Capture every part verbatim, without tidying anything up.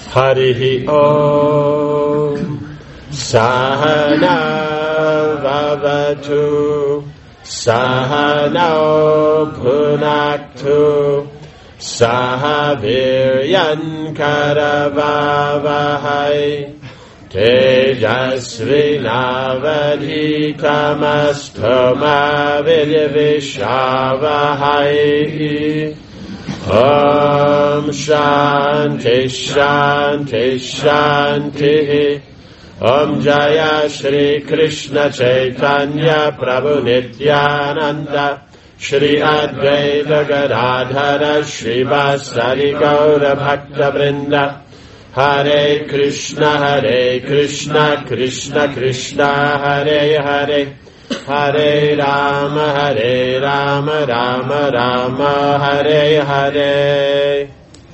Harihi Om Sahana Vavatu Sahana Punaktu Sahaviryan Karavavahai Tejasvinavadhitamastu Vidyavishavahai. Om Shanti Shanti Shanti. Om Jaya Shri Krishna Chaitanya Prabhu Nityananda Shri Advaita Gadadhara Shri Vasari Gaura Bhakta Vrinda. Hare Krishna Hare Krishna Krishna Krishna Hare Hare Hare Rama Hare Rama Rama Rama Hare Hare.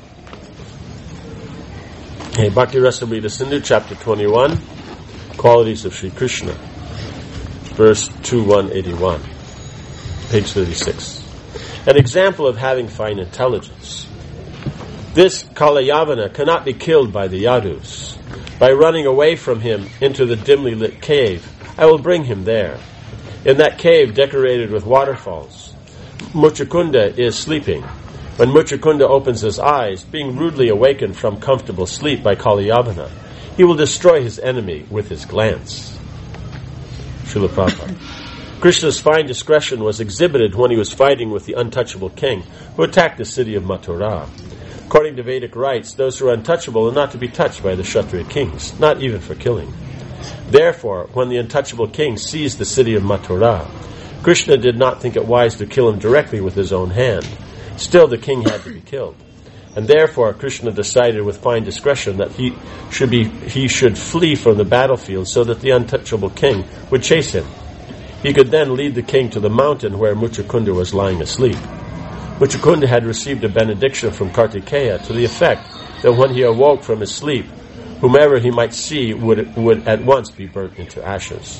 Hey, Bhakti Rasamrita Sindhu, chapter twenty-one, Qualities of Sri Krishna, verse twenty-one eighty-one, page thirty-six. An example of having fine intelligence. This Kalayavana cannot be killed by the Yadus. By running away from him into the dimly lit cave, I will bring him there. In that cave decorated with waterfalls, Muchukunda is sleeping. When Muchukunda opens his eyes, being rudely awakened from comfortable sleep by Kalayavana, he will destroy his enemy with his glance. Srila Prabhupada. Krishna's fine discretion was exhibited when he was fighting with the untouchable king who attacked the city of Mathura. According to Vedic rites, those who are untouchable are not to be touched by the Kshatriya kings, not even for killing. Therefore, when the untouchable king seized the city of Mathura, Krishna did not think it wise to kill him directly with his own hand. Still, the king had to be killed. And therefore, Krishna decided with fine discretion that he should be he should flee from the battlefield so that the untouchable king would chase him. He could then lead the king to the mountain where Muchukunda was lying asleep. Muchukunda had received a benediction from Kartikeya to the effect that when he awoke from his sleep, whomever he might see would, would at once be burnt into ashes.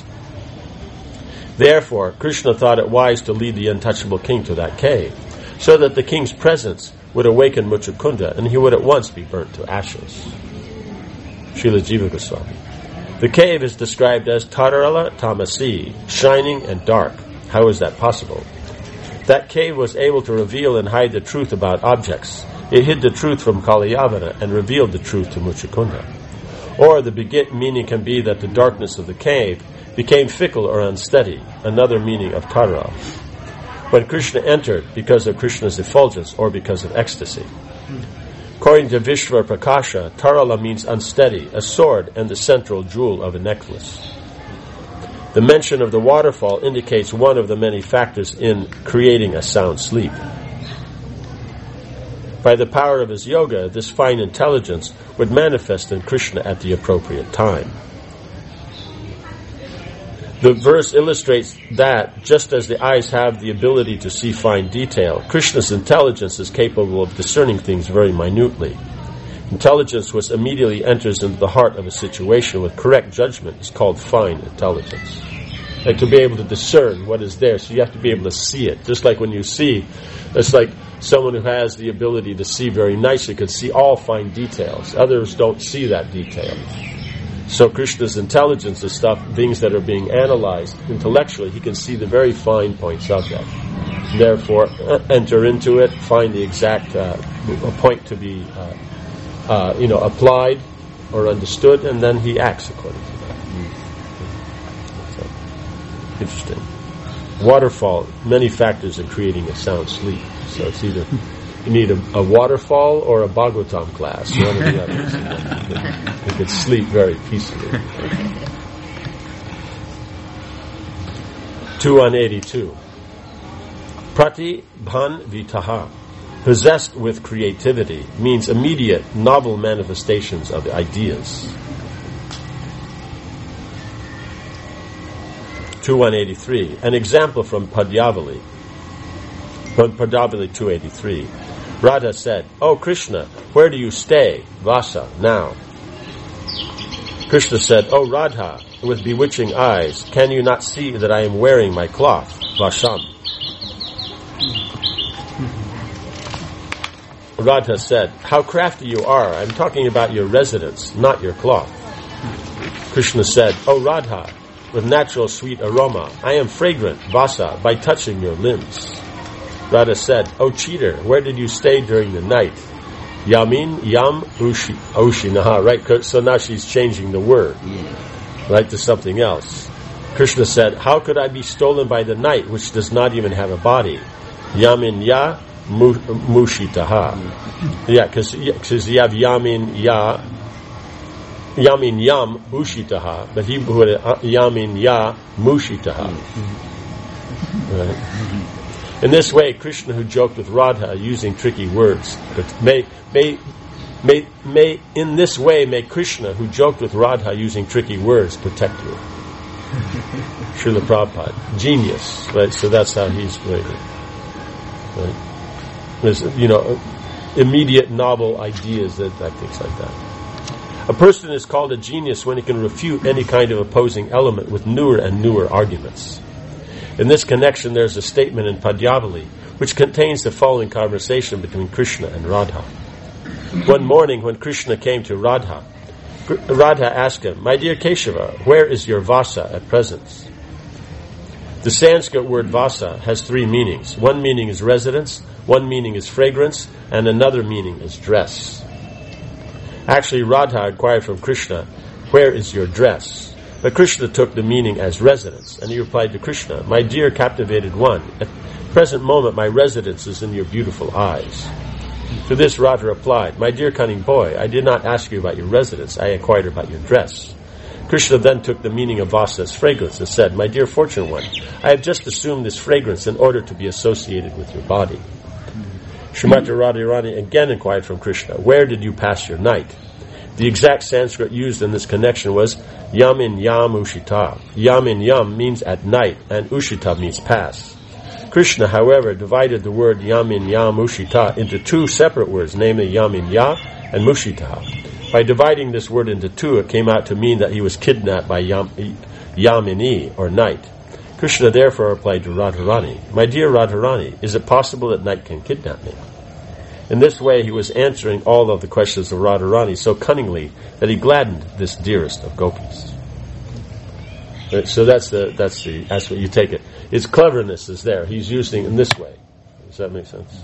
Therefore, Krishna thought it wise to lead the untouchable king to that cave, so that the king's presence would awaken Muchukunda and he would at once be burnt to ashes. Srila Jiva Goswami. The cave is described as Tarala Tamasi, shining and dark. How is that possible? That cave was able to reveal and hide the truth about objects. It hid the truth from Kalayavana and revealed the truth to Muchukunda. Or the begin- meaning can be that the darkness of the cave became fickle or unsteady, another meaning of Tara. When Krishna entered, because of Krishna's effulgence or because of ecstasy. According to Vishva Prakasha, Tarala means unsteady, a sword, and the central jewel of a necklace. The mention of the waterfall indicates one of the many factors in creating a sound sleep. By the power of his yoga, this fine intelligence would manifest in Krishna at the appropriate time. The verse illustrates that, just as the eyes have the ability to see fine detail, Krishna's intelligence is capable of discerning things very minutely. Intelligence which immediately enters into the heart of a situation with correct judgment is called fine intelligence. Like to be able to discern what is there, so you have to be able to see it. Just like when you see, it's like someone who has the ability to see very nicely could see all fine details. Others don't see that detail. So Krishna's intelligence is stuff, things that are being analyzed intellectually. He can see the very fine points of that. Therefore, enter into it, find the exact uh, point to be, uh, uh, you know, applied or understood, and then he acts according to that. So, interesting. Waterfall, many factors in creating a sound sleep. So it's either you need a, a waterfall or a Bhagavatam class, one or the other. You could sleep very peacefully. twenty-one eighty-two. Pratibhan vitaha, possessed with creativity, means immediate, novel manifestations of ideas. twenty-one eighty-three. An example from Padyavali. From Padyavali two eighty-three. Radha said, "O Krishna, where do you stay, Vasa, now?" Krishna said, "O Radha, with bewitching eyes, can you not see that I am wearing my cloth, Vasham?" Radha said, "How crafty you are! I'm talking about your residence, not your cloth." Krishna said, "O Radha, with natural sweet aroma, I am fragrant, vasa, by touching your limbs." Radha said, "O cheater, where did you stay during the night?" Yamin, yam, ushi, ushinaha, right? So now she's changing the word, right, to something else. Krishna said, "How could I be stolen by the night, which does not even have a body?" Yamin, ya, mu, mushitaha. Yeah, because you have yamin, ya, yamin, yam, ushitaha, but he would uh, yamin, ya, mushitaha. Right. In this way, Krishna, who joked with Radha using tricky words, but may, may, may, may, in this way, may Krishna, who joked with Radha using tricky words, protect you. Srila Prabhupada, genius, right? So that's how he's rated. Right? There's, you know, immediate novel ideas that, that things like that. A person is called a genius when he can refute any kind of opposing element with newer and newer arguments. In this connection, there's a statement in Padyavali which contains the following conversation between Krishna and Radha. One morning, when Krishna came to Radha, Radha asked him, "My dear Keshava, where is your vasa at present?" The Sanskrit word vasa has three meanings. One meaning is residence, one meaning is fragrance, and another meaning is dress. Actually, Radha inquired from Krishna, "Where is your dress?" But Krishna took the meaning as residence, and he replied to Krishna, "My dear captivated one, at the present moment my residence is in your beautiful eyes." To this Radha replied, "My dear cunning boy, I did not ask you about your residence, I inquired about your dress." Krishna then took the meaning of vasa as fragrance and said, "My dear fortunate one, I have just assumed this fragrance in order to be associated with your body." Srimati Radharani again inquired from Krishna, "Where did you pass your night?" The exact Sanskrit used in this connection was yamin yam ushita. Yamin yam means at night, and ushita means pass. Krishna, however, divided the word yamin yam ushita into two separate words, namely yamin ya and mushita. By dividing this word into two, it came out to mean that he was kidnapped by yam, yamini, or night. Krishna therefore replied to Radharani, "My dear Radharani, is it possible that night can kidnap me?" In this way, he was answering all of the questions of Radharani so cunningly that he gladdened this dearest of gopis. Right, so that's the that's the that's what you take it. His cleverness is there. He's using it in this way. Does that make sense?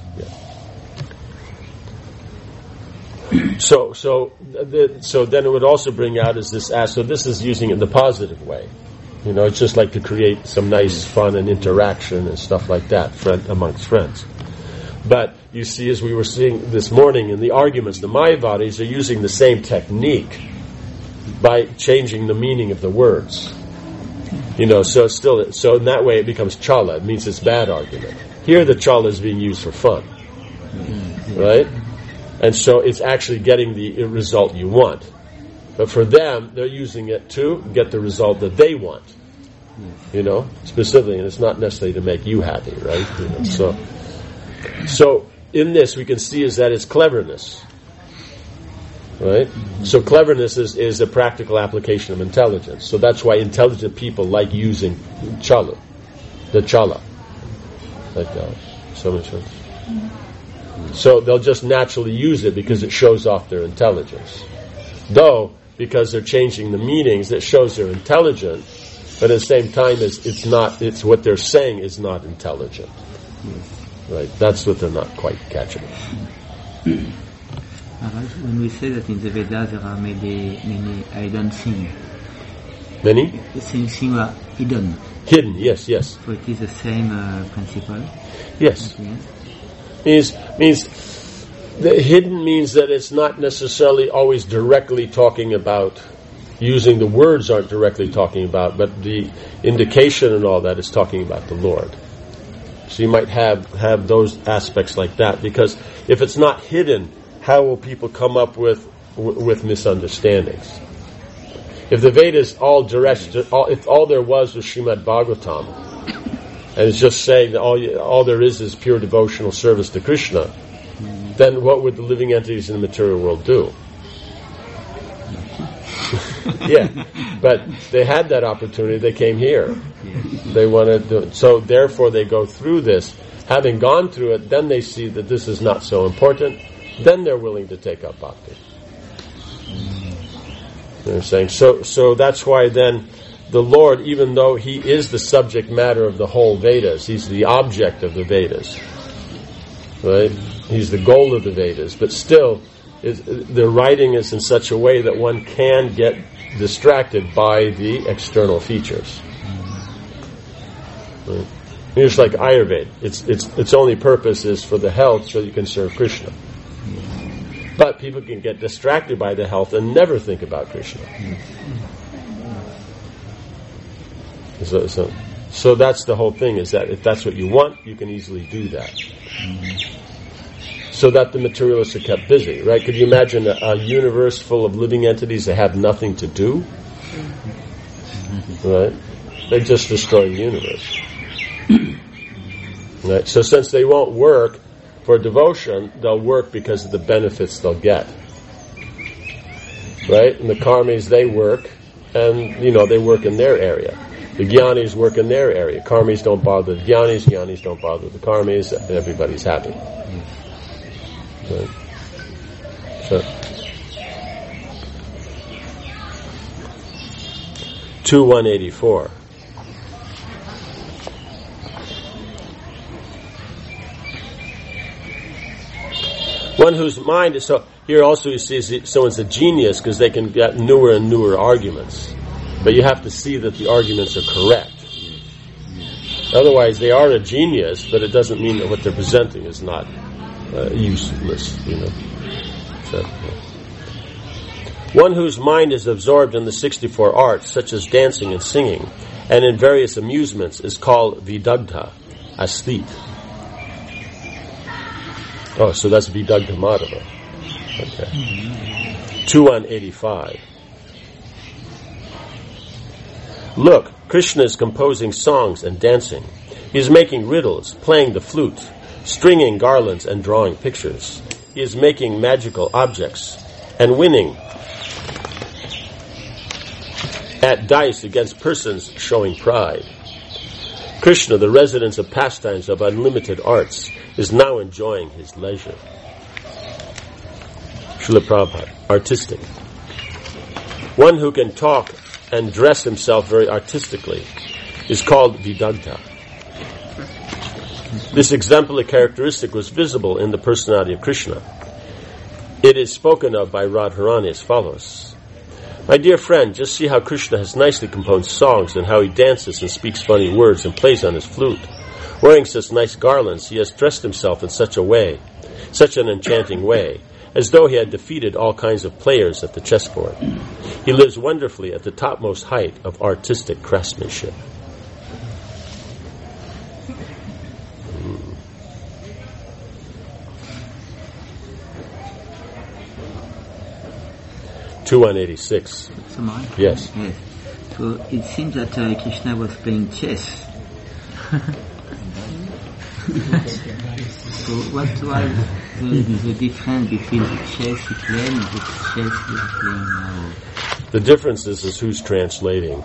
Yeah. So so the, so then it would also bring out is this as so this is using it in the positive way. You know, it's just like to create some nice fun and interaction and stuff like that friend, amongst friends. But you see, as we were seeing this morning in the arguments, the Mayavadis are using the same technique by changing the meaning of the words. You know, so still, so in that way it becomes chala. It means it's bad argument. Here the chala is being used for fun, right? And so it's actually getting the result you want. But for them, they're using it to get the result that they want. You know, specifically, and it's not necessarily to make you happy, right? You know, so. So, in this, we can see is that it's cleverness. Right? Mm-hmm. So, cleverness is, is a practical application of intelligence. So, that's why intelligent people like using chala, the chala. Like that. So much sense. Mm-hmm. So, they'll just naturally use it because it shows off their intelligence. Though, because they're changing the meanings, it shows they're intelligent, but at the same time, it's, it's not, it's what they're saying is not intelligent. Mm-hmm. Right, that's what they're not quite catching. When we say that in the Vedas there are many, many hidden things. Many? Things are hidden. Hidden, yes, yes. So it is the same uh, principle? Yes. Means, means, the hidden means that it's not necessarily always directly talking about, using the words aren't directly talking about, but the indication and all that is talking about the Lord. So you might have, have those aspects like that, because if it's not hidden, how will people come up with with misunderstandings? If the Vedas all direct, all, if all there was was Srimad Bhagavatam, and it's just saying that all you, all there is is pure devotional service to Krishna, then what would the living entities in the material world do? Yeah, but they had that opportunity. They came here. They wanted to, so therefore they go through this. Having gone through it, then they see that this is not so important. then they're willing to take up bhakti. You know what I'm saying? So, so that's why then the Lord, even though He is the subject matter of the whole Vedas, He's the object of the Vedas, right? He's the goal of the Vedas, but still, is, they're writing us in such a way that one can get distracted by the external features. Right? Just like Ayurveda, its its its only purpose is for the health, so you can serve Krishna. But people can get distracted by the health and never think about Krishna. So, so, so that's the whole thing, is that if that's what you want, you can easily do that. So that the materialists are kept busy, right? Could you imagine a, a universe full of living entities that have nothing to do? Right? They just destroy the universe. Right? So since they won't work for devotion, they'll work because of the benefits they'll get. Right? And the karmis, they work, and, you know, they work in their area. The jnanis work in their area. Karmis don't bother the jnanis, jnanis don't bother the karmis, and everybody's happy. Right. So, two one eighty-four. One whose mind is so. Here also you see someone's a genius because they can get newer and newer arguments, but you have to see that the arguments are correct. Otherwise, they are a genius, but it doesn't mean that what they're presenting is not Uh, useless, you know. So, yeah. One whose mind is absorbed in the sixty-four arts, such as dancing and singing, and in various amusements, is called Vidagdha, asthete. Oh, so that's Vidagdha Madhava. Okay. two one eighty-five. Look, Krishna is composing songs and dancing. He is making riddles, playing the flute, stringing garlands and drawing pictures. He is making magical objects and winning at dice against persons showing pride. Krishna, the residence of pastimes of unlimited arts, is now enjoying his leisure. Srila Prabhupada, artistic. One who can talk and dress himself very artistically is called Vidagdha. This exemplary characteristic was visible in the personality of Krishna. It is spoken of by Radharani as follows. My dear friend, just see how Krishna has nicely composed songs and how he dances and speaks funny words and plays on his flute. Wearing such nice garlands, he has dressed himself in such a way, such an enchanting way, as though he had defeated all kinds of players at the chessboard. He lives wonderfully at the topmost height of artistic craftsmanship. two one eighty-six. So mine? Yes. Yes. So it seems that uh, Krishna was playing chess. So what was the, the difference between the chess he played and the chess he's playing now? The difference is, is who's translating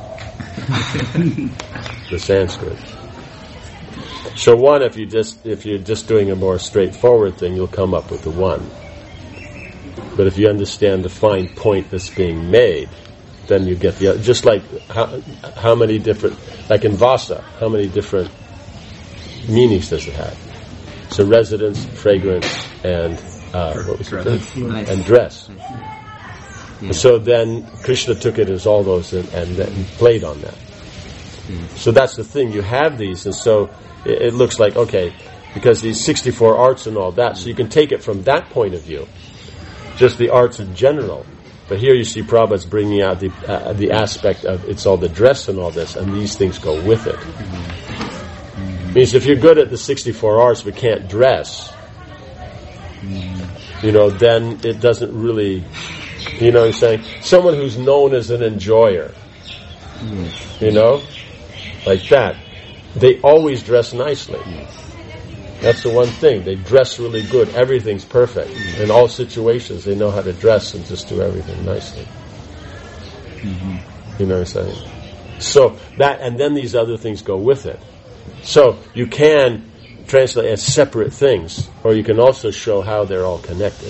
the Sanskrit. So one, if you just if you're just doing a more straightforward thing, you'll come up with the one. But if you understand the fine point that's being made, then you get the other. Just like how, how many different, like in Vasa, how many different meanings does it have? So residence, fragrance, and uh, what was it? And dress. Yeah. So then Krishna took it as all those and, and, and played on that. Yeah. So that's the thing. You have these, and so it, it looks like, okay, because these sixty-four arts and all that, so you can take it from that point of view. Just the arts in general. But here you see Prabhupada's bringing out the uh, the aspect of it's all the dress and all this, and these things go with it. Mm-hmm. Means if you're good at the sixty-four arts but can't dress, mm-hmm. you know, then it doesn't really, you know what I'm saying? Someone who's known as an enjoyer, mm-hmm. you know, like that, they always dress nicely. Mm-hmm. That's the one thing. They dress really good. Everything's perfect. In all situations, they know how to dress and just do everything nicely. Mm-hmm. You know what I'm saying? So that, and then these other things go with it. So you can translate as separate things, or you can also show how they're all connected.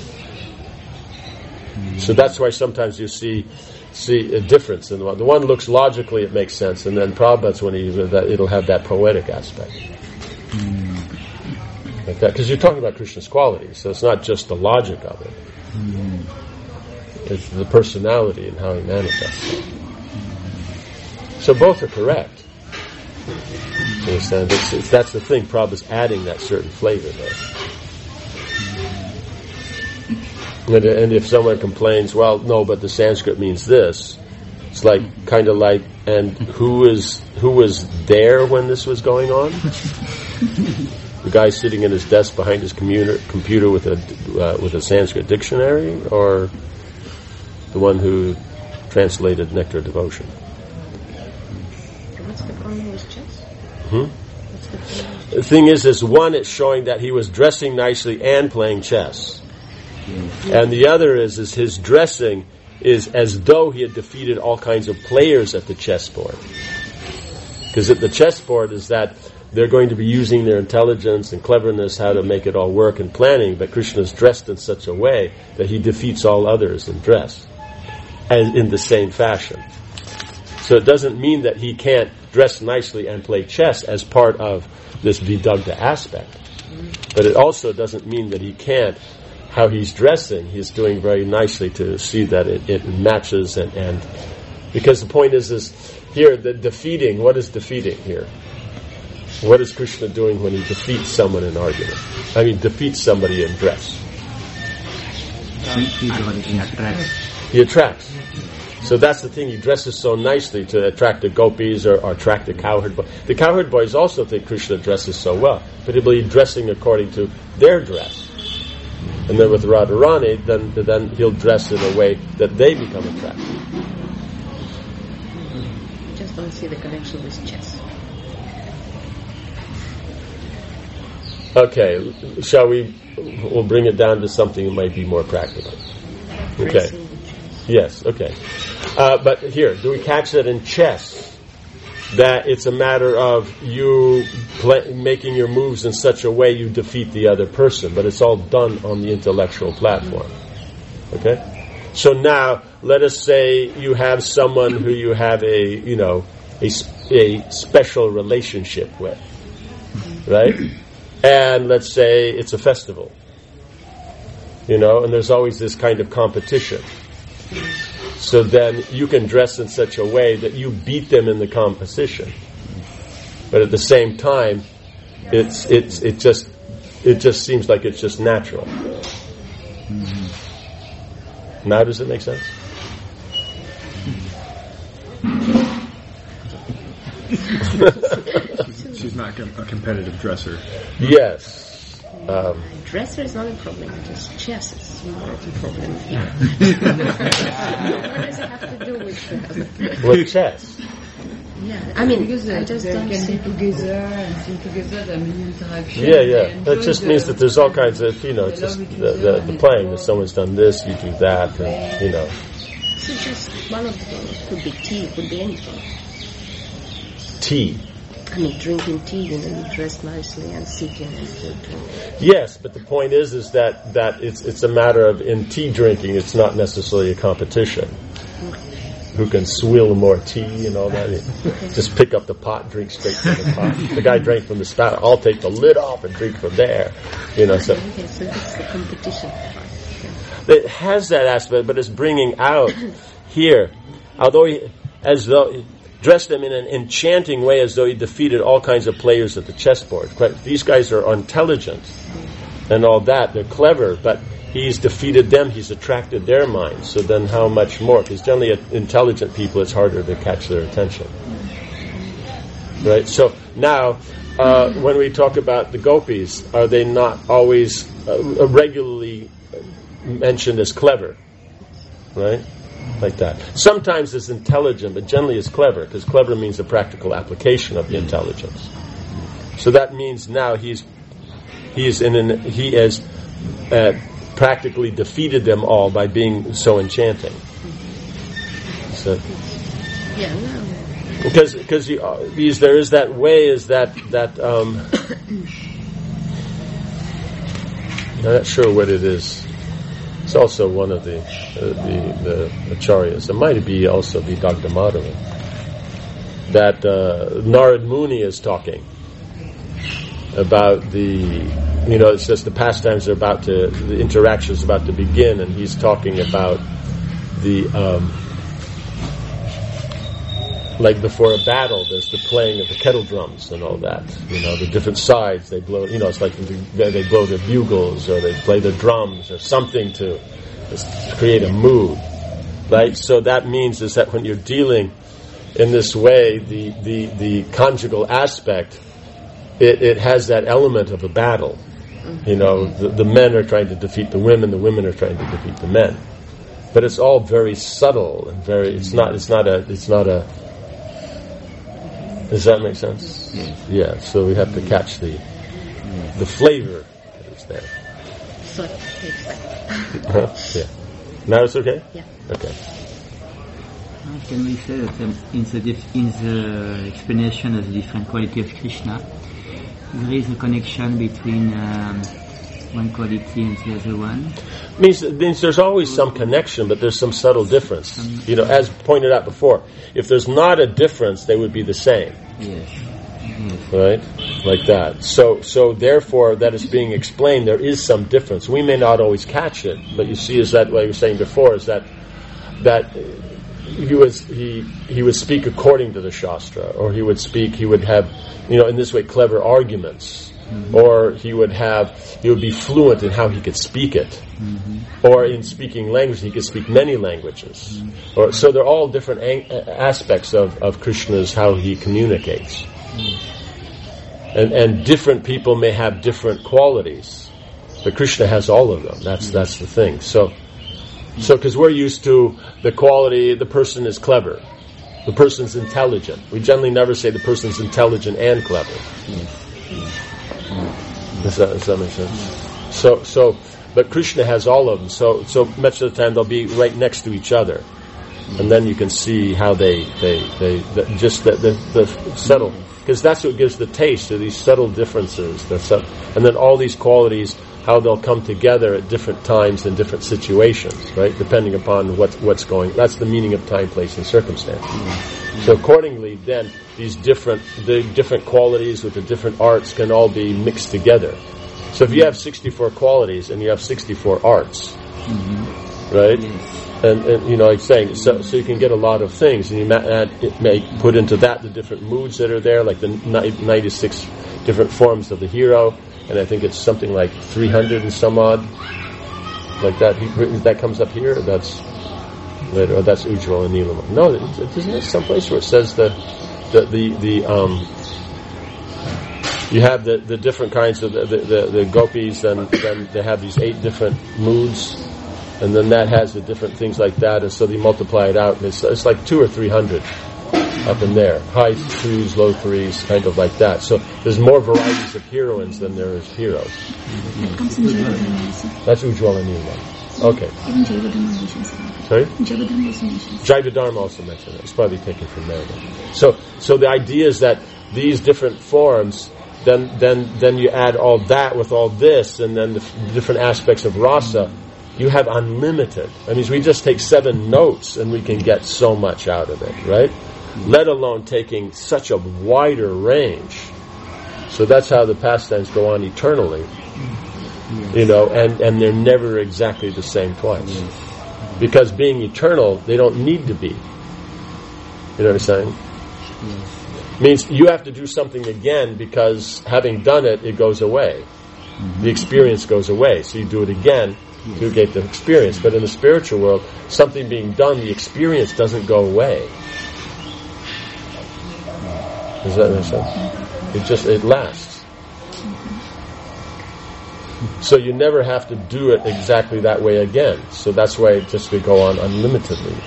So that's why sometimes you see see a difference in the one. The one looks logically, it makes sense, and then Prabhupada's when he that it'll have that poetic aspect, mm. like that. Because you're talking about Krishna's qualities, so it's not just the logic of it; mm. it's the personality and how he manifests it. So both are correct. You understand? It's, it's, that's the thing. Prabhupada's adding that certain flavor there. And, and if someone complains, well, no, but the Sanskrit means this, it's like kind of like, and who is who was there when this was going on? The guy sitting at his desk behind his computer, computer with a uh, with a Sanskrit dictionary, or the one who translated Nectar Devotion? What's the problem with chess? Hmm? What's the, problem? The thing is, is one, it's showing that he was dressing nicely and playing chess. And the other is, is his dressing is as though he had defeated all kinds of players at the chessboard. Because at the chessboard is that they're going to be using their intelligence and cleverness how to make it all work and planning, but Krishna is dressed in such a way that he defeats all others in dress, and in the same fashion. So it doesn't mean that he can't dress nicely and play chess as part of this Vidagdha aspect. But it also doesn't mean that he can't. How he's dressing, he's doing very nicely to see that it, it matches, and, and because the point is, is here, the defeating, what is defeating here? What is Krishna doing when he defeats someone in argument? I mean, defeats somebody in dress. He attracts. He attracts. So that's the thing, he dresses so nicely to attract the gopis or, or attract the cowherd boy. The cowherd boys also think Krishna dresses so well, but he'll be dressing according to their dress. And then with Radharani, then then he'll dress in a way that they become attractive. I just don't see the connection with chess. Okay, shall we? We'll bring it down to something that might be more practical. Okay. Yes. Okay. Uh, but here, do we catch that in chess? That it's a matter of you play, making your moves in such a way you defeat the other person, but it's all done on the intellectual platform. Okay? So now, let us say you have someone who you have a, you know, a, a special relationship with, right? And let's say it's a festival, you know, and there's always this kind of competition. So then you can dress in such a way that you beat them in the competition, but at the same time, it's it's it just it just seems like it's just natural. Mm-hmm. Now, does it make sense? She's not a competitive dresser. Yes. Um, Dresser is not a problem, just chess is more of a problem here. What does it have to do with uh, with chess? Yeah, I mean, because I just they don't can see be together and sing together, the many interaction. Yeah, yeah. That just the, means that there's all kinds of, you know, it's just the, the, the playing, that someone's done this, you do that, and, you know. So just one of the things could be tea, could be anything. Tea. I mean, drinking tea and then you dress nicely and sitting and drinking. Yes, but the point is, is that, that it's it's a matter of, in tea drinking, it's not necessarily a competition. Who can swill more tea and all that? Just pick up the pot, drink straight from the pot. The guy drank from the spout. I'll take the lid off and drink from there. You know, so okay, so it's the competition part. It has that aspect, but it's bringing out here, although he, as though he dressed them in an enchanting way, as though he defeated all kinds of players at the chessboard. These guys are intelligent and all that. They're clever, but he's defeated them, he's attracted their minds. So then how much more? Because generally intelligent people, it's harder to catch their attention. Right? So now, uh, when we talk about the gopis, are they not always uh, regularly mentioned as clever? Right? Like that. Sometimes it's intelligent, but generally it's clever, because clever means a practical application of the intelligence. So that means now he's he's in an, he has uh, practically defeated them all by being so enchanting. So, yeah, no. Because because uh, these there is that way is that that um, not sure what it is. It's also one of the uh, the, the acharyas. It might be also be Doctor Madhava. That uh, Narad Muni is talking about the, you know, it says the pastimes are about to, the interaction is about to begin, and he's talking about the, um, like before a battle, there's the playing of the kettle drums and all that. You know, the different sides, they blow, you know, it's like they blow their bugles or they play their drums or something to, to create a mood, right? So that means is that when you're dealing in this way, the, the, the conjugal aspect, it, it has that element of a battle. You know, the, the men are trying to defeat the women, the women are trying to defeat the men. But it's all very subtle and very, it's not, it's not a, it's not a, does that make sense? Yes. Yeah, so we have to catch the the flavor that is there. So it takes like Huh? Yeah. Now it's okay? Yeah. Okay. Can we say that um, in the dif- in the explanation of the different quality of Krishna, there is a connection between um, one quality and the other one? Means, means there's always some connection, but there's some subtle difference. You know, as pointed out before, if there's not a difference, they would be the same. Yes. Yes. Right? Like that. So, so therefore, that is being explained, there is some difference. We may not always catch it, but you see, is that what I was saying before, is that, that he was, he, he would speak according to the Shastra, or he would speak, he would have, you know, in this way, clever arguments. Mm-hmm. Or he would have, he would be fluent in how he could speak it. Mm-hmm. Or in speaking language, he could speak many languages. Mm-hmm. Or so they're all different ang- aspects of, of Krishna's, how he communicates. Mm-hmm. And, and different people may have different qualities. But Krishna has all of them. That's, mm-hmm. that's the thing. So, so because we're used to the quality, the person is clever. The person's intelligent. We generally never say the person's intelligent and clever. Mm-hmm. Does that, does that make sense? So, so, but Krishna has all of them. So, so much of the time they'll be right next to each other, and then you can see how they, they, they, the, just the, the, the subtle, because that's what gives the taste of these subtle differences. The sub, and then all these qualities, how they'll come together at different times in different situations, right? Depending upon what's what's going. That's the meaning of time, place, and circumstance. So accordingly, then these different the different qualities with the different arts can all be mixed together. So if you have sixty-four qualities and you have sixty-four arts, mm-hmm. right? Yes. And, and you know, like saying, so so you can get a lot of things, and you may, add, it may put into that the different moods that are there, like the ninety-six different forms of the hero, and I think it's something like three hundred and some odd, like that. That comes up here. That's later. Oh, that's Ujjwal and Nilama. No, isn't there someplace where it says the the the, the um. You have the, the different kinds of the, the, the gopis, and then they have these eight different moods, and then that has the different things like that, and so they multiply it out, and it's, it's like two or three hundred up in there. High twos, low threes, kind of like that. So there's more varieties of heroines than there is heroes. That comes in Jayavadharma also. That's Ujjwal and Nilama. Okay. Even Jayavadharma mentions that. Sorry? Jayavadharma also mentions Jayavadharma also mentioned that. It's probably taken from there. Then. So, so the idea is that these different forms, Then, then, then you add all that with all this, and then the f- different aspects of rasa. You have unlimited. I mean, we just take seven notes, and we can get so much out of it, right? Mm-hmm. Let alone taking such a wider range. So that's how the pastimes go on eternally, yes. You know, and, and they're never exactly the same twice, yes. Because being eternal, they don't need to be. You know what I'm saying? Yes. Means you have to do something again, because having done it, it goes away. Mm-hmm. The experience goes away. So you do it again yes. to get the experience. But in the spiritual world, something being done, the experience doesn't go away. Does that make sense? It just, it lasts. So you never have to do it exactly that way again. So that's why it just could go on unlimitedly.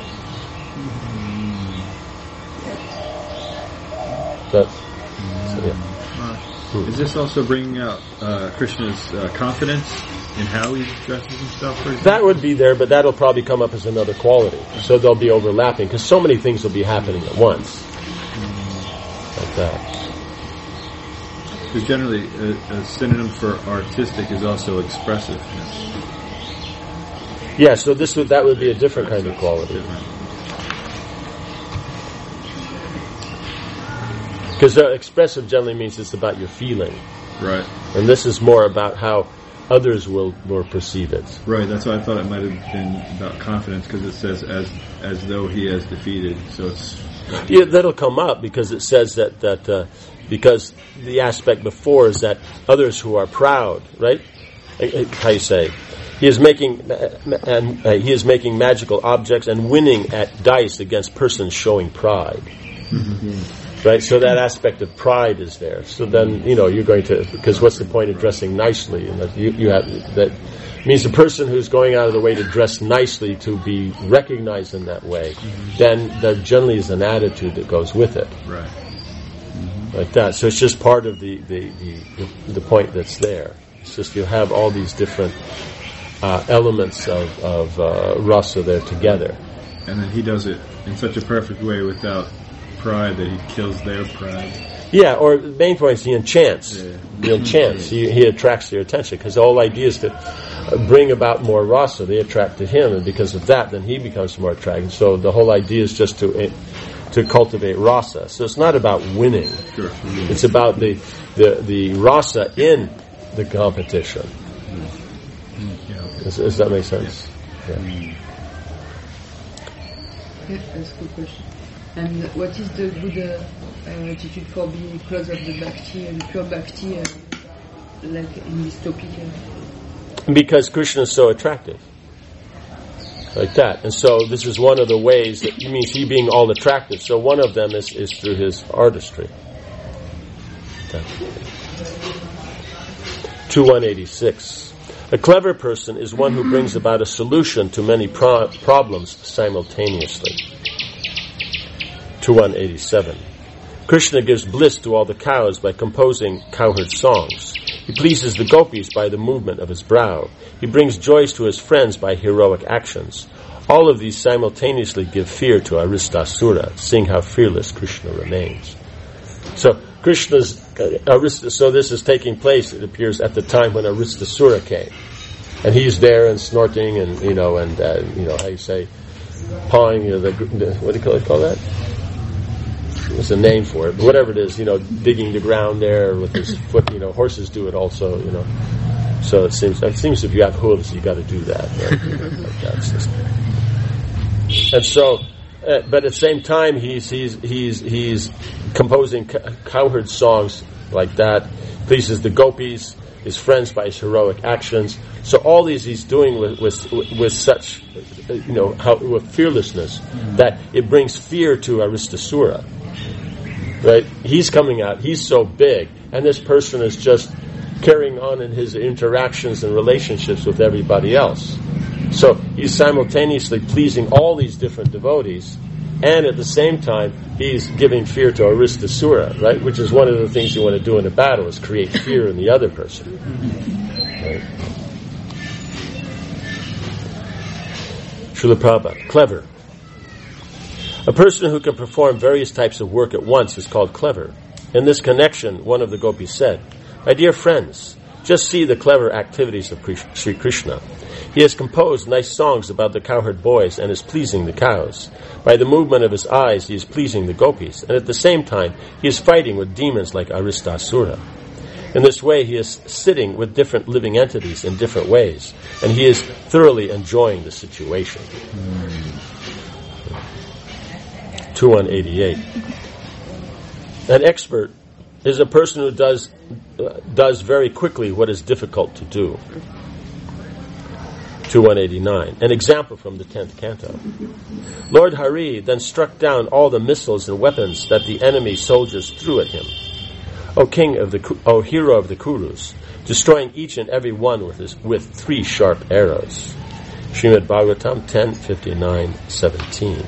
But, so, yeah. Uh, is this also bringing out uh, Krishna's uh, confidence in how he dresses himself? For example? That would be there, but that'll probably come up as another quality. So they'll be overlapping, because so many things will be happening at once. Like that. Because generally, a, a synonym for artistic is also expressiveness. Yeah, so this would that would be a different kind of quality. Because uh, expressive generally means it's about your feeling. Right. And this is more about how others will, will perceive it. Right, that's why I thought it might have been about confidence, because it says as as though he has defeated. So it's... Yeah, that'll come up because it says that, that uh, because the aspect before is that others who are proud, right? How you say? He is making and uh, he is making magical objects and winning at dice against persons showing pride. Mm-hmm. Right, so that aspect of pride is there. So then, you know, you're going to, because what's the point of dressing nicely? And that you, you have that means the person who's going out of the way to dress nicely to be recognized in that way. Mm-hmm. Then there generally is an attitude that goes with it, right? Mm-hmm. Like that. So it's just part of the the, the the point that's there. It's just you have all these different uh, elements of of uh, rasa there together, and then he does it in such a perfect way without pride that he kills their pride. Yeah, or the main point is he enchants. Yeah. He enchants. He, he attracts their attention because the whole idea is to bring about more rasa. They attract to him, and because of that, then he becomes more attractive. So the whole idea is just to to cultivate rasa. So it's not about winning. Sure. It's about the the, the rasa in the competition. Mm. Yeah. Does, does that make sense? Yeah. Yeah. Yeah, that's a good question. And what is the good uh, uh, attitude for being close of the bhakti, uh, the pure bhakti, uh, like in this topic? Uh? Because Krishna is so attractive. Like that. And so this is one of the ways that it means he being all attractive. So one of them is, is through his artistry. twenty-one eighty-six. A clever person is one who brings about a solution to many pro- problems simultaneously. twenty-one eighty-seven. Krishna gives bliss to all the cows by composing cowherd songs. He pleases the gopis by the movement of his brow. He brings joys to his friends by heroic actions. All of these simultaneously give fear to Aristasura, seeing how fearless Krishna remains. So Krishna's uh, Arista, so this is taking place, it appears, at the time when Aristasura came, and he's there and snorting and you know and uh, you know how you say pawing, you know, the, the, what do you call, it, call that? There's a name for it, but whatever it is, you know, digging the ground there with his foot. You know, horses do it also. You know, so it seems it seems if you have hooves, you got to do that. Right? Like that. Just, and so, uh, but at the same time, he's he's he's he's composing c- cowherd songs like that. Pleases the gopis, his friends by his heroic actions. So all these he's doing with with, with such, you know, how, with fearlessness that it brings fear to Aristasura. Right? He's coming out, he's so big, and this person is just carrying on in his interactions and relationships with everybody else. So he's simultaneously pleasing all these different devotees, and at the same time, he's giving fear to Aristasura, right? Which is one of the things you want to do in a battle, is create fear in the other person. Right? Srila Prabhupada, clever. A person who can perform various types of work at once is called clever. In this connection, one of the gopis said, "My dear friends, just see the clever activities of Sri Krishna. He has composed nice songs about the cowherd boys and is pleasing the cows. By the movement of his eyes, he is pleasing the gopis, and at the same time, he is fighting with demons like Aristasura. In this way, he is sitting with different living entities in different ways, and he is thoroughly enjoying the situation." twenty-one eighty-eight. An expert is a person who does uh, does very quickly what is difficult to do. twenty-one eighty-nine. An example from the tenth canto. Lord Hari then struck down all the missiles and weapons that the enemy soldiers threw at him. O king of the O hero of the Kurus, destroying each and every one with his, with three sharp arrows. Srimad Bhagavatam ten fifty-nine seventeen.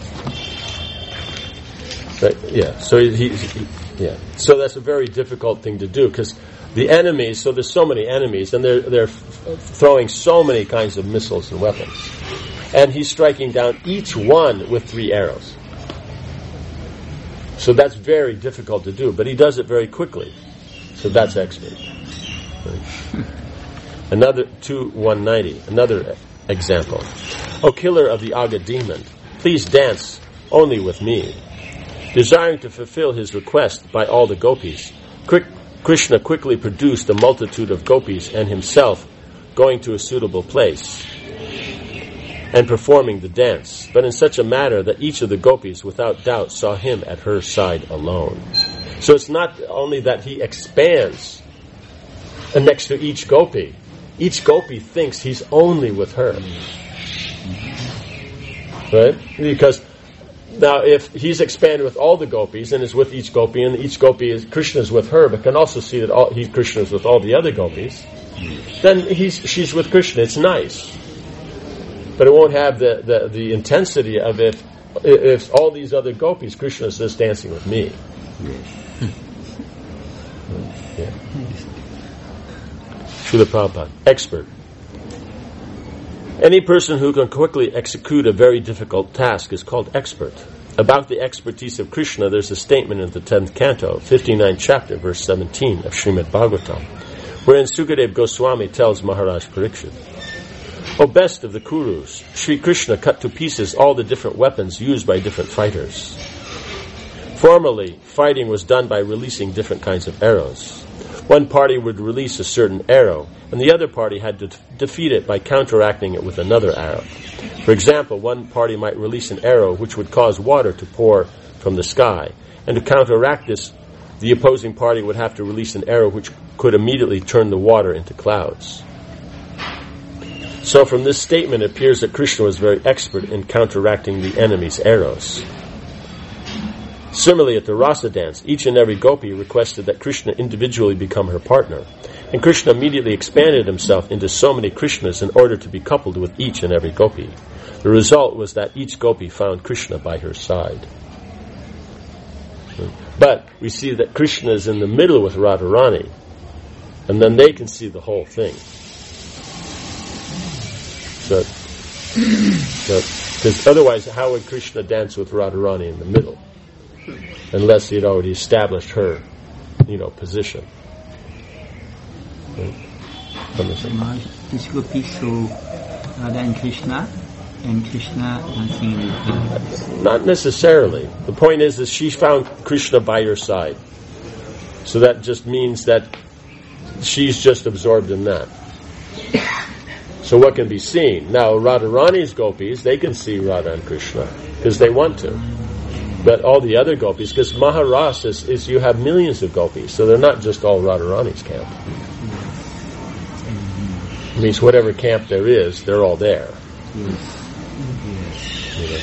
Right, yeah. So he, he, he, yeah. So that's a very difficult thing to do because the enemies. So there's so many enemies, and they're they're f- throwing so many kinds of missiles and weapons, and he's striking down each one with three arrows. So that's very difficult to do, but he does it very quickly. So that's expert. Another two one ninety. Another example. O killer of the Aga demon, please dance only with me. Desiring to fulfill his request by all the gopis, quick, Krishna quickly produced a multitude of gopis and himself going to a suitable place and performing the dance, but in such a manner that each of the gopis without doubt saw him at her side alone. So it's not only that he expands next to each gopi. Each gopi thinks he's only with her. Right? Because now if he's expanded with all the gopis and is with each gopi, and each gopi is Krishna is with her, but can also see that all, he Krishna is with all the other gopis, then he's she's with Krishna. It's nice. But it won't have the, the, the intensity of if if all these other gopis, Krishna is just dancing with me. Yeah. Srila Prabhupada, expert. Any person who can quickly execute a very difficult task is called expert. About the expertise of Krishna, there's a statement in the tenth canto, fifty-ninth chapter, verse seventeen of Srimad Bhagavatam, wherein Sukadeva Goswami tells Maharaj Parikshit, O best of the Kurus, Sri Krishna cut to pieces all the different weapons used by different fighters. Formerly, fighting was done by releasing different kinds of arrows. One party would release a certain arrow, and the other party had to t- defeat it by counteracting it with another arrow. For example, one party might release an arrow which would cause water to pour from the sky, and to counteract this, the opposing party would have to release an arrow which could immediately turn the water into clouds. So from this statement it appears that Krishna was very expert in counteracting the enemy's arrows. Similarly, at the Rasa dance, each and every gopi requested that Krishna individually become her partner, and Krishna immediately expanded himself into so many Krishnas in order to be coupled with each and every gopi. The result was that each gopi found Krishna by her side. But we see that Krishna is in the middle with Radharani, and then they can see the whole thing. But, because otherwise, how would Krishna dance with Radharani in the middle? Unless he had already established her, you know, position. Maharaj, this gopi saw Radha and Krishna, and Krishna dancing with her. Not necessarily. The point is that she found Krishna by her side. So that just means that she's just absorbed in that. So what can be seen? Now, Radharani's gopis, they can see Radha and Krishna, because they want to. But all the other gopis, because Maharas is, is you have millions of gopis, so they're not just all Radharani's camp. It means whatever camp there is, they're all there. You know?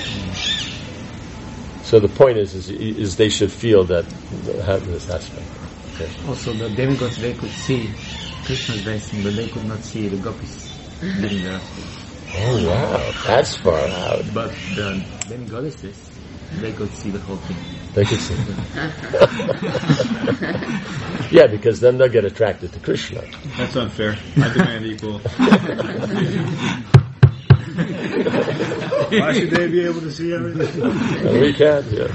So the point is, is, is they should feel that, have this aspect. Okay. Also, the demigods, they could see Krishna's dancing, but they could not see the gopis doing the rasa. Oh wow, that's far out. But the demigoddesses, they could see the whole thing. They could see. Yeah, because then they'll get attracted to Krishna. That's unfair. I demand equal. Why should they be able to see everything? Well, we can, yeah.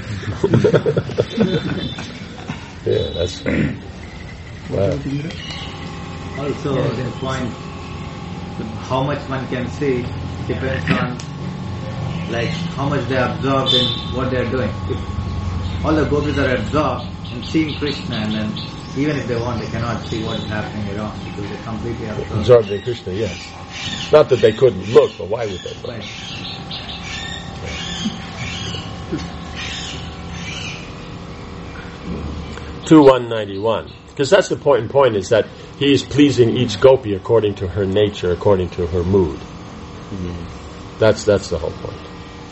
Yeah, that's fine. Wow. Also, the point, how much one can see depends on like how much they are absorbed in what they are doing. If all the gopis are absorbed in seeing Krishna, and then even if they want, they cannot see what is happening around because they're completely absorbed. Absorbed in Krishna, yes. Not that they couldn't look, but why would they look? Right. two one ninety-one. Because that's the point and point is that he is pleasing each gopi according to her nature, according to her mood. Mm-hmm. That's that's the whole point.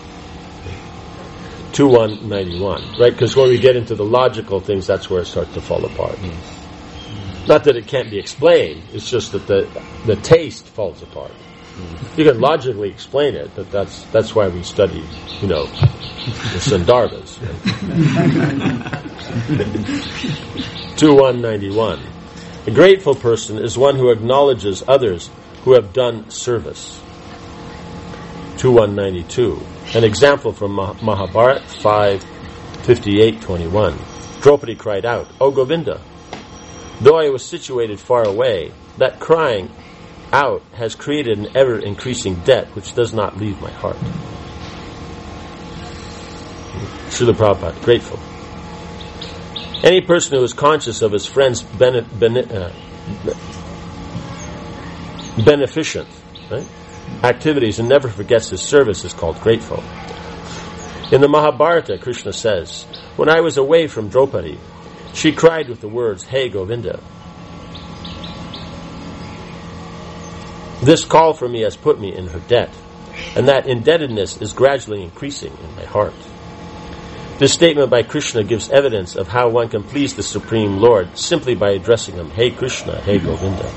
two one ninety-one, right? Because when we get into the logical things, that's where it starts to fall apart. Mm-hmm. Not that it can't be explained, it's just that the the taste falls apart. Mm-hmm. You can logically explain it, but that's that's why we study, you know, the Sandarbhas. two one ninety-one. A grateful person is one who acknowledges others who have done service. two one ninety-two. An example from Mahabharata five fifty-eight twenty-one. Draupadi cried out, O Govinda, Though I was situated far away, that crying out has created an ever-increasing debt which does not leave my heart. Srila Prabhupada, grateful. Any person who is conscious of his friend's bene- bene- uh, beneficent right, activities and never forgets his service is called grateful. In the Mahabharata, Krishna says, when I was away from Draupadi, she cried with the words, Hey Govinda. This call for me has put me in her debt, and that indebtedness is gradually increasing in my heart. This statement by Krishna gives evidence of how one can please the Supreme Lord simply by addressing him, Hey Krishna, Hey Govinda.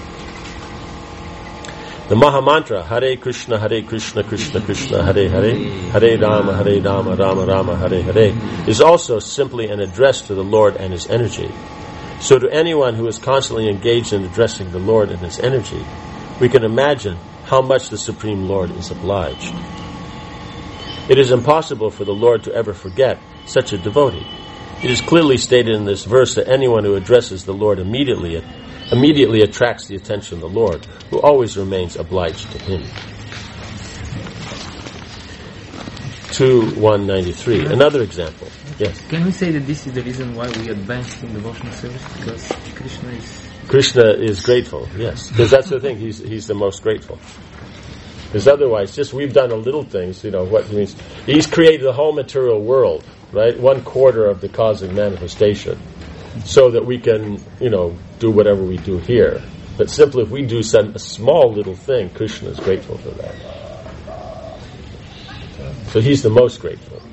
The Mahamantra, Hare Krishna, Hare Krishna, Krishna Krishna, Hare Hare, Hare Rama, Hare Rama, Rama Rama, Hare Hare, is also simply an address to the Lord and His energy. So to anyone who is constantly engaged in addressing the Lord and His energy, we can imagine how much the Supreme Lord is obliged. It is impossible for the Lord to ever forget such a devotee. It is clearly stated in this verse that anyone who addresses the Lord immediately immediately attracts the attention of the Lord, who always remains obliged to Him. two one ninety-three. Another example. Yes. Can we say that this is the reason why we advanced in devotional service? Because Krishna is... Krishna is grateful, yes. Because that's the thing, he's he's the most grateful. Because otherwise, just we've done a little things, you know, what he means. He's created the whole material world, right? One quarter of the cosmic manifestation. So that we can, you know, do whatever we do here. But simply if we do some, a small little thing, Krishna is grateful for that. So he's the most grateful.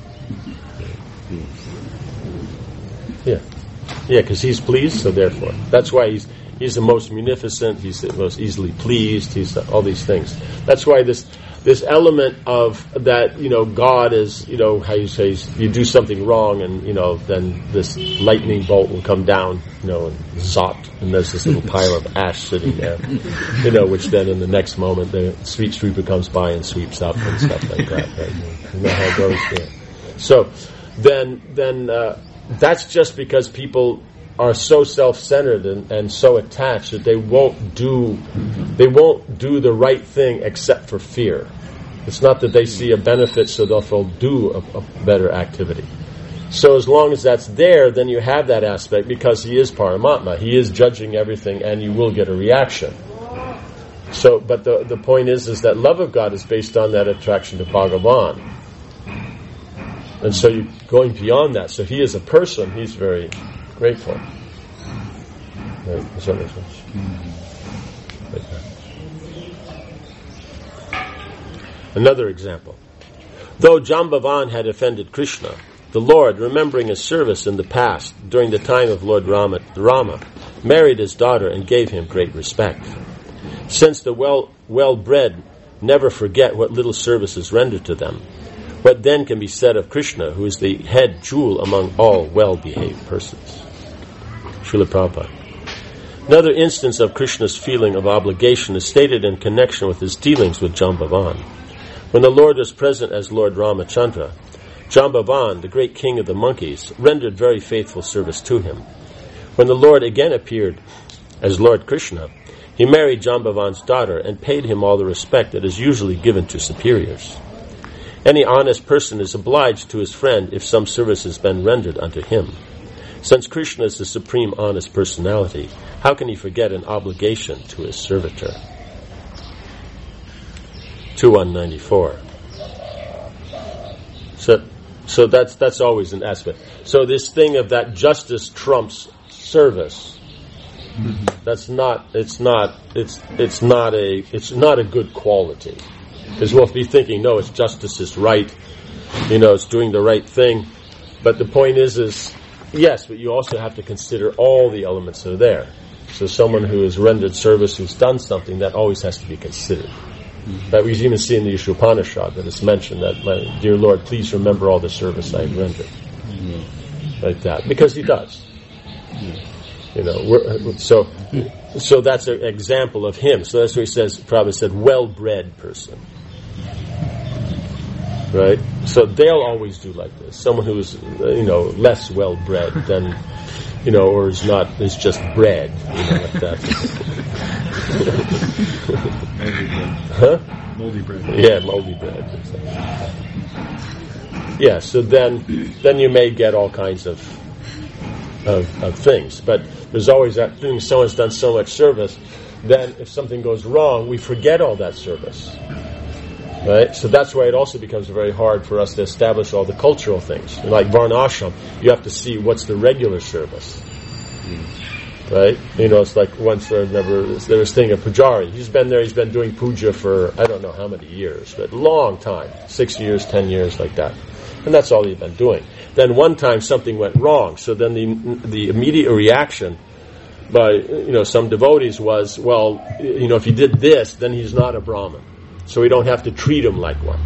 Yeah. Yeah, because he's pleased, so therefore. That's why he's he's the most munificent, he's the most easily pleased, he's the, all these things. That's why this this element of that, you know, God is, you know, how you say, you do something wrong and, you know, then this lightning bolt will come down, you know, and zot, and there's this little pile of ash sitting there, you know, which then in the next moment the street sweeper comes by and sweeps up and stuff like that, right? You know how it goes there. So, then, then, uh, that's just because people are so self-centered and, and so attached that they won't do they won't do the right thing except for fear. It's not that they see a benefit so they'll do a, a better activity. So as long as that's there, then you have that aspect because he is Paramatma. He is judging everything and you will get a reaction. So, but the the point is is that love of God is based on that attraction to Bhagavan. And so you're going beyond that. So he is a person, he's very grateful. Right? Does that make sense? Like that. Another example. Though Jambavan had offended Krishna, the Lord, remembering his service in the past, during the time of Lord Rama, Rama married his daughter and gave him great respect. Since the well, well-bred never forget what little service is rendered to them, what then can be said of Krishna, who is the head jewel among all well-behaved persons? Srila Prabhupada. Another instance of Krishna's feeling of obligation is stated in connection with his dealings with Jambavan. When the Lord was present as Lord Ramachandra, Jambavan, the great king of the monkeys, rendered very faithful service to him. When the Lord again appeared as Lord Krishna, he married Jambavan's daughter and paid him all the respect that is usually given to superiors. Any honest person is obliged to his friend if some service has been rendered unto him. Since Krishna is the supreme honest personality, how can he forget an obligation to his servitor? two one ninety-four. So, so that's that's always an aspect. So this thing of that justice trumps service, mm-hmm. that's not. It's not. It's it's not a. It's not a good quality. Because we'll be thinking, no, it's justice is right, you know, it's doing the right thing. But the point is, is yes, but you also have to consider all the elements that are there. So someone who has rendered service, who's done something, that always has to be considered. Mm-hmm. That we even see in the Ishopanishad that it's mentioned that, my dear Lord, please remember all the service I have rendered. Mm-hmm. Like that. Because he does. Mm-hmm. You know, we're, so so that's an example of him. So that's what he says, Prabhupada said, well-bred person. Right? So they'll always do like this. Someone who is, you know, less well-bred, then you know, or is not, is just bread, you know, like that. Moldy bread. Huh? Moldy bread. Yeah, moldy bread. Yeah, so then, then you may get all kinds of, of, of things. But there's always that thing, someone's done so much service, then if something goes wrong, we forget all that service. Right? So that's why it also becomes very hard for us to establish all the cultural things. Like Varnashram, you have to see what's the regular service. Right? You know, it's like once I remember there was thing of Pujari. He's been there, he's been doing puja for I don't know how many years, but long time. Six years, ten years, like that. And that's all he's been doing. Then one time something went wrong, so then the the immediate reaction by you know some devotees was, well, you know, if he did this, then he's not a Brahmin. So we don't have to treat him like one.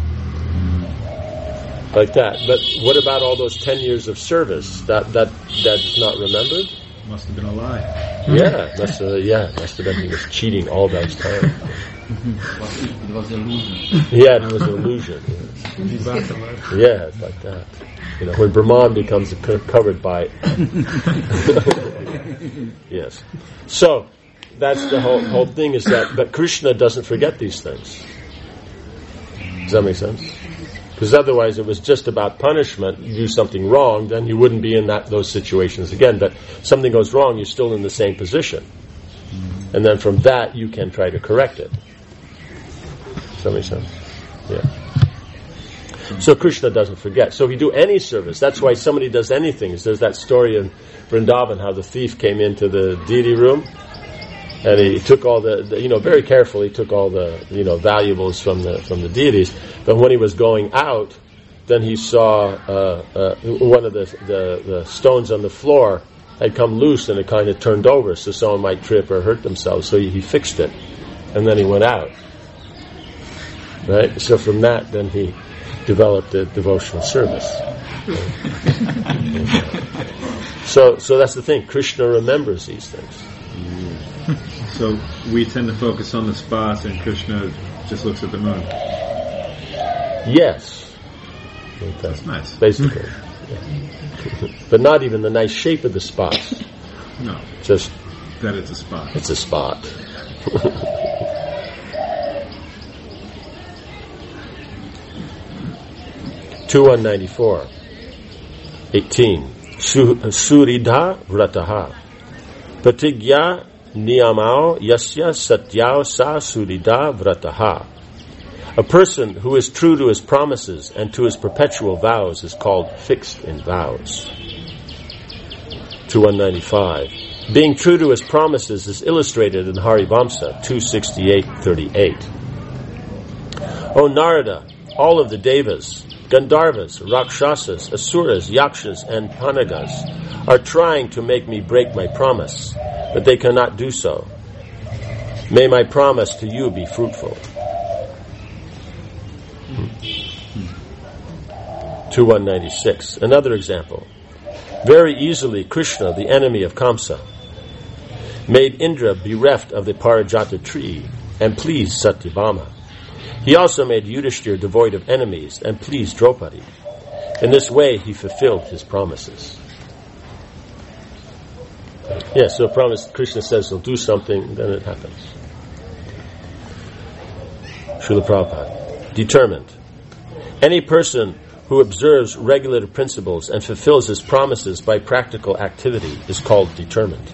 Like that. But what about all those ten years of service? That that that's not remembered? Must have been a lie. Yeah, must have, yeah, must have been he was cheating all those time. It was an illusion. Yeah, it was an illusion. Yeah, it's like that. You know, when Brahman becomes co- covered by yes. So that's the whole whole thing is that but Krishna doesn't forget these things. Does that make sense? Because otherwise it was just about punishment. You do something wrong, then you wouldn't be in that those situations again. But something goes wrong, you're still in the same position. And then from that you can try to correct it. Does that make sense? Yeah. So Krishna doesn't forget. So if you do any service, that's why somebody does anything. There's that story in Vrindavan how the thief came into the deity room and he took all the, the, you know, very carefully took all the, you know, valuables from the from the deities. But when he was going out, then he saw uh, uh, one of the, the the stones on the floor had come loose and it kind of turned over, so someone might trip or hurt themselves. So he, he fixed it, and then he went out. Right. So from that, then he developed the devotional service. so, so that's the thing. Krishna remembers these things. So we tend to focus on the spots, and Krishna just looks at the moon. Yes. That's nice. Basically. Yeah. But not even the nice shape of the spots. No. Just that it's a spot. It's a spot. two one ninety-four. eighteen. Suridha vrataha. Patigya niyamao yasya satyao sa suridha vrataha. A person who is true to his promises and to his perpetual vows is called fixed in vows. two one ninety-five. Being true to his promises is illustrated in Harivamsa two sixty-eight thirty-eight. O Narada, all of the Devas, Gandharvas, Rakshasas, Asuras, Yakshas, and Panagas are trying to make me break my promise, but they cannot do so. May my promise to you be fruitful. two one ninety-six. Another example. Very easily Krishna, the enemy of Kamsa, made Indra bereft of the Parijata tree and pleased Satyabhama. He also made Yudhishthira devoid of enemies and pleased Draupadi. In this way he fulfilled his promises. Yeah, so promise, Krishna says he'll do something, then it happens. Srila Prabhupada. Determined. Any person who observes regulative principles and fulfills his promises by practical activity is called determined.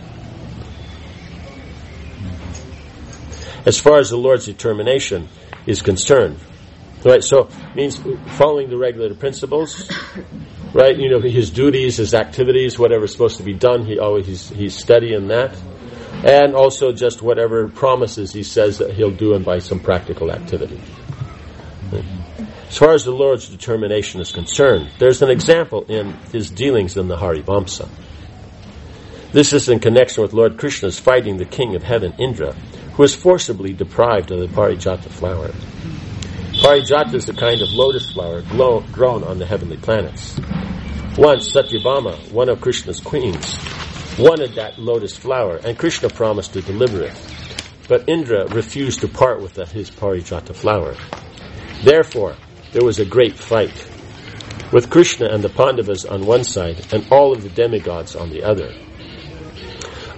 As far as the Lord's determination is concerned, right? So it means following the regulative principles, right? You know, his duties, his activities, whatever's supposed to be done, he always he's, he's steady in that, and also just whatever promises he says that he'll do and by some practical activity. As far as the Lord's determination is concerned, there's an example in his dealings in the Harivamsa. This is in connection with Lord Krishna's fighting the king of heaven, Indra, who was forcibly deprived of the Parijata flower. Parijata is a kind of lotus flower glow, grown on the heavenly planets. Once Satyabhama, one of Krishna's queens, wanted that lotus flower, and Krishna promised to deliver it. But Indra refused to part with the, his Parijata flower. Therefore, there was a great fight, with Krishna and the Pandavas on one side and all of the demigods on the other.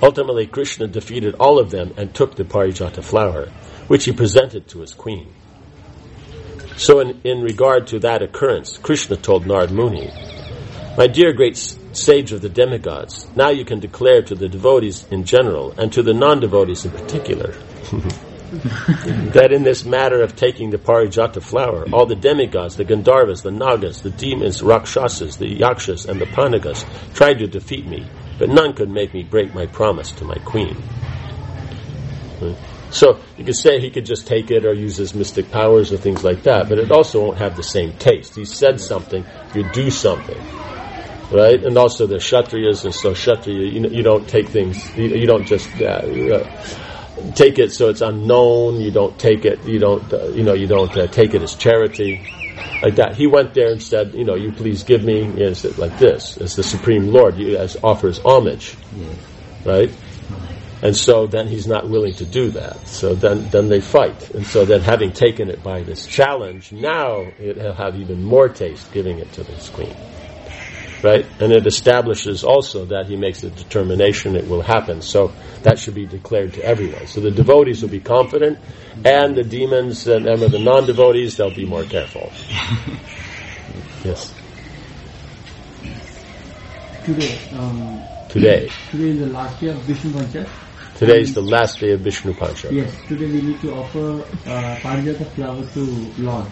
Ultimately, Krishna defeated all of them and took the Parijata flower, which he presented to his queen. So in, in regard to that occurrence, Krishna told Narad Muni, "My dear great sage of the demigods, now you can declare to the devotees in general and to the non-devotees in particular that in this matter of taking the Parijata flower, all the demigods, the Gandharvas, the Nagas, the demons, Rakshasas, the Yakshas, and the Panagas tried to defeat me, but none could make me break my promise to my queen." So you could say he could just take it or use his mystic powers or things like that, but it also won't have the same taste. He said something, you do something. Right? And also they're Kshatriyas, and so Kshatriya, you, know, you don't take things, you, you don't just uh, uh, take it so it's unknown, you don't take it, you don't, uh, you know, you don't uh, take it as charity. Like that. He went there and said, you know, you please give me, is it like this, as the Supreme Lord, you, as offers homage. Right? And so then he's not willing to do that. So then, then they fight. And so then having taken it by this challenge, now it'll have even more taste giving it to this queen. Right? And it establishes also that he makes a determination it will happen. So that should be declared to everyone. So the devotees will be confident, and the demons and, and the non-devotees, they'll be more careful. Yes. Today, um, Today. Today is the last day of Vishnu Pancha. Today is the last day of Vishnu Pancha. Yes, today we need to offer uh, Parijata flower to Lord.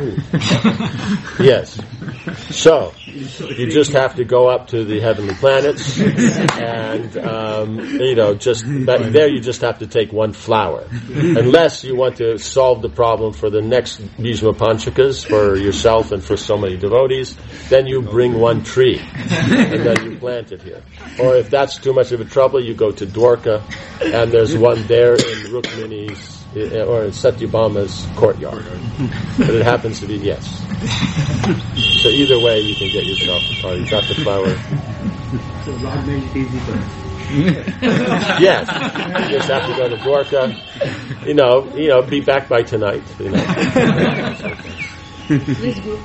Yes. So, you just have to go up to the heavenly planets and, um, you know, just, but there you just have to take one flower. Unless you want to solve the problem for the next Bhishma Panchakas, for yourself and for so many devotees, then you bring one tree and then you plant it here. Or if that's too much of a trouble, you go to Dwarka, and there's one there in Rukmini's or in Satyabhama's courtyard. But it happens to be, yes. So either way, you can get yourself a party. You got the flower. So Lord made it easy for us. Yes. You just have to go to Dwarka. You know, you know, be back by tonight. You know. Please go.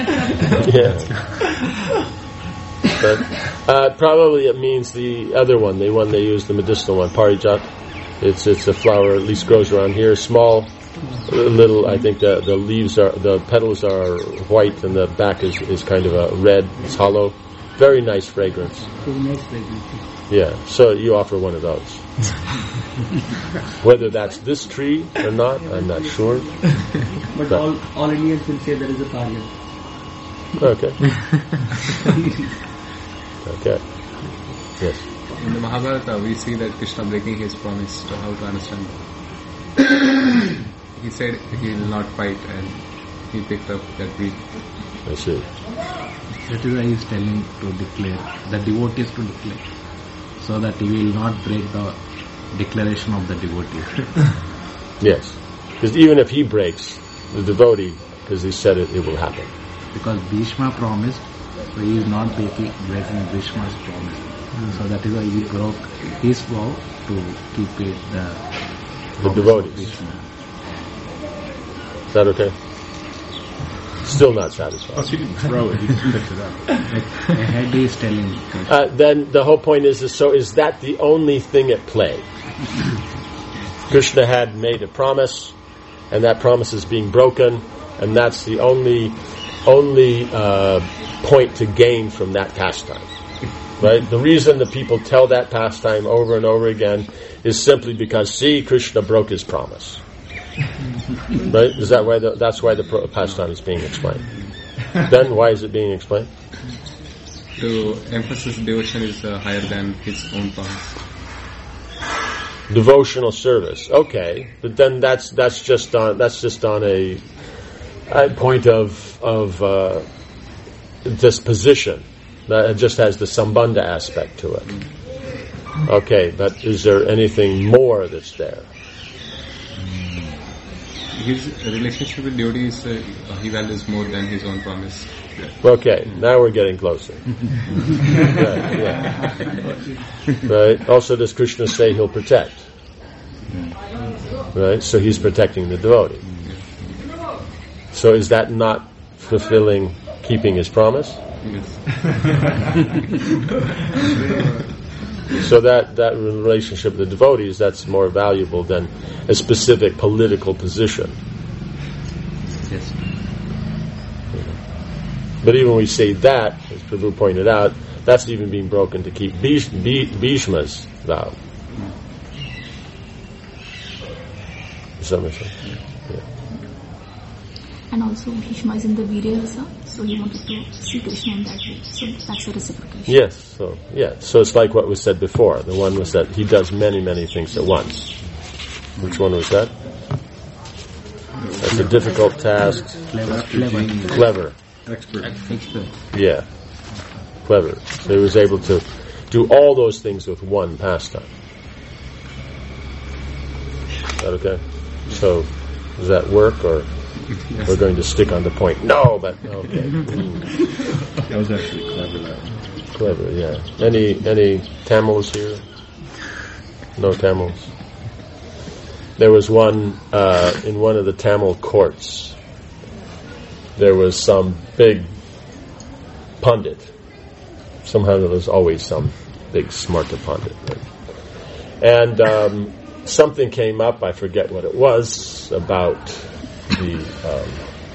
Yeah. But uh, probably it means the other one, the one they use, the medicinal one, Parijat. It's it's a flower, at least grows around here, small, little. I think the the leaves are, the petals are white, and the back is, is kind of a red. It's hollow. Very nice fragrance. Very nice fragrance. Yeah. So you offer one of those. Whether that's this tree or not, I'm not sure. But, but all all Indians will say there is a Parijat. Okay. Okay. Yes. In the Mahabharata, we see that Krishna breaking his promise. So how to understand that? He said he will not fight, and he picked up that tree. I see. That is why he is telling to declare, the devotees to declare, so that he will not break the declaration of the devotee. Yes. Because even if he breaks, the devotee, because he said it, it will happen. Because Bhishma promised, so he is not breaking, breaking Bhishma's promise. Mm. So that is why he broke his vow to keep it the, the devotees. Is that okay? Still not satisfied. Oh, so you didn't throw it, you just picked it up. Ahead is telling. Uh, then the whole point is, is, so is that the only thing at play? Krishna had made a promise, and that promise is being broken, and that's the only only uh, point to gain from that pastime. Right? The reason the people tell that pastime over and over again is simply because, see, Krishna broke his promise. Right? Is that why the, that's why the pro- pastime is being explained? Then why is it being explained? To emphasize devotion is uh, higher than his own promise. Devotional service, okay, but then that's that's just on that's just on a, a point of of uh, disposition. That just has the sambandha aspect to it. Okay, but is there anything more that's there? His relationship with devotees, uh, he values more than his own promise. Okay, now we're getting closer. Right, yeah. Right. Also, does Krishna say he'll protect? Right. So he's protecting the devotee. So is that not fulfilling, keeping his promise? Yes. So that, that relationship with the devotees, that's more valuable than a specific political position. Yes. But even when we say that, as Prabhu pointed out, that's even being broken to keep Bhish- Bhishma's vow. Is that what I'm saying? Yeah. And also Bhishma is in the Virya, so he wanted to see Krishna in that way. So that's a reciprocation. Yes, so yeah. So it's like what was said before. The one was that he does many, many things at once. Which one was that? That's a difficult task. Clever. Clever. Clever. Expert. Expert. Yeah. Clever. So he was able to do all those things with one pastime. Is that okay? So, does that work, or yes. We're going to stick on the point? No, but okay. Mm. That was actually clever. That clever, yeah. Any any Tamils here? No Tamils. There was one uh, in one of the Tamil courts. There was some big pundit. Somehow there was always some big smarta pundit. Right? And um, something came up, I forget what it was, about the um,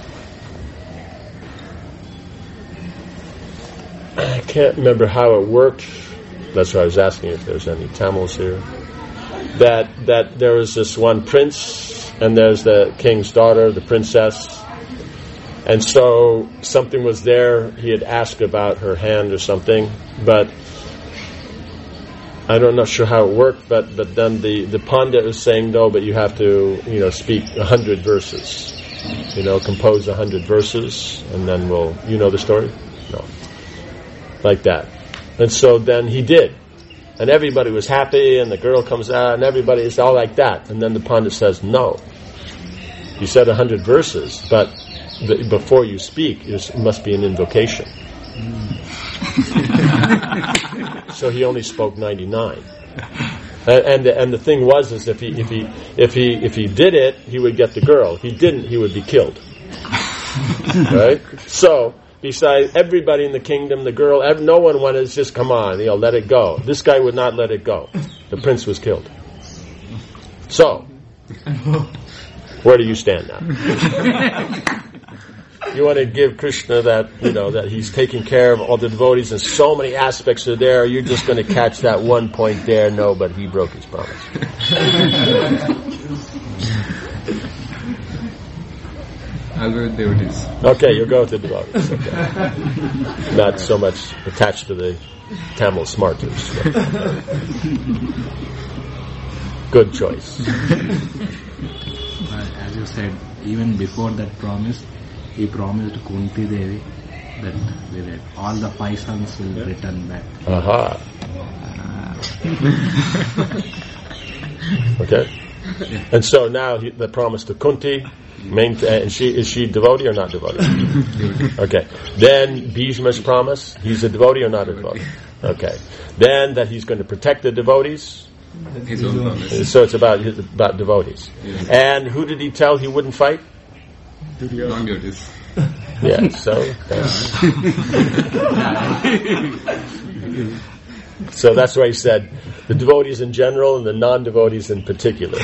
I can't remember how it worked. That's why I was asking if there's any Tamils here. That that there was this one prince, and there's the king's daughter, the princess, and so something was there. He had asked about her hand or something, but I don't know sure how it worked. But but then the the pandit was saying, no, but you have to you know speak a hundred verses, you know, compose a hundred verses, and then we'll you know the story, no, like that. And so then he did. And everybody was happy, and the girl comes out, and everybody is all like that. And then the pandit says, no. You said a hundred verses, but the, before you speak, it must be an invocation. Mm. So he only spoke ninety-nine. And, and, the, and the thing was, is if he, if he, if he, if he did it, he would get the girl. If he didn't, he would be killed. Right? So, besides everybody in the kingdom, the girl, no one wanted to just come on, you know, let it go. This guy would not let it go. The prince was killed. So, where do you stand now? You want to give Krishna that, you know, that he's taking care of all the devotees and so many aspects are there. You're just going to catch that one point there. No, but he broke his promise. I'll go with devotees. Okay, you'll go with the devotees. Okay. Not so much attached to the Tamil smarters. Good choice. Uh, as you said, even before that promise, he promised Kunti Devi that they will, all the five sons will return back. Aha. Uh, okay. Yeah. And so now he, the promise to Kunti, main, uh, is she is she devotee or not devotee? Okay. Then Bhishma's promise, he's a devotee or not a devotee? Okay. Then that he's going to protect the devotees. His own promise. So it's about about devotees. Yeah. And who did he tell he wouldn't fight? Non-devotees. Yeah. So. So that's why he said the devotees in general and the non-devotees in particular.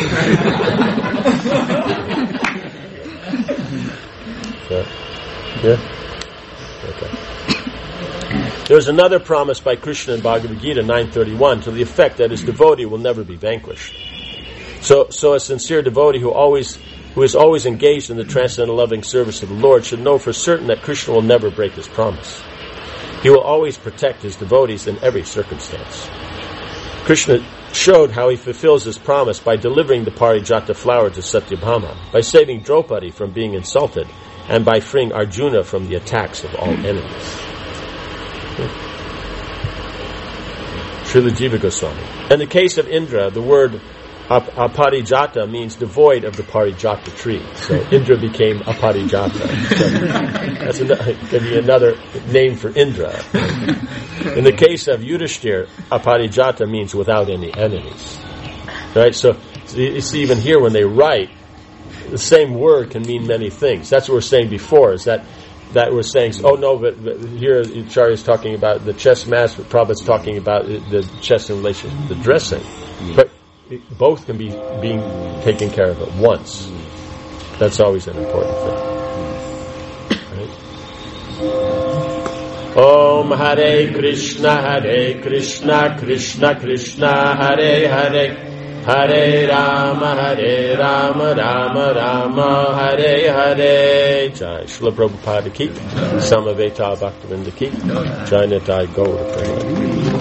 Yeah. Yeah? Okay. There's another promise by Krishna in Bhagavad Gita nine thirty-one to the effect that his devotee will never be vanquished. So, so a sincere devotee who always, who is always engaged in the transcendental loving service of the Lord should know for certain that Krishna will never break his promise. He will always protect his devotees in every circumstance. Krishna showed how he fulfills his promise by delivering the Parijata flower to Satyabhama, by saving Draupadi from being insulted, and by freeing Arjuna from the attacks of all enemies. Srila Jiva Goswami. In the case of Indra, the word ap- aparijata means devoid of the parijata tree. So Indra became aparijata. So that's another, could be another name for Indra. In the case of Yudhishthir, aparijata means without any enemies. Right? So you see, even here when they write, the same word can mean many things. That's what we were saying before, is that that we're saying, oh no, but, but here Acharya is talking about the chest mask, but Prabhupada's talking about the chest in relation to the dressing. Yes. But it, both can be being taken care of at once. That's always an important thing. Right? Om Hare Krishna, Hare Krishna, Krishna Krishna, Hare Hare, Hare Rama, Hare Rama, Rama Rama, Hare Hare. Jai Srila Prabhupada ki, Samaveta Bhaktivinoda ki, Jai Nitai Gaura Prabhupada.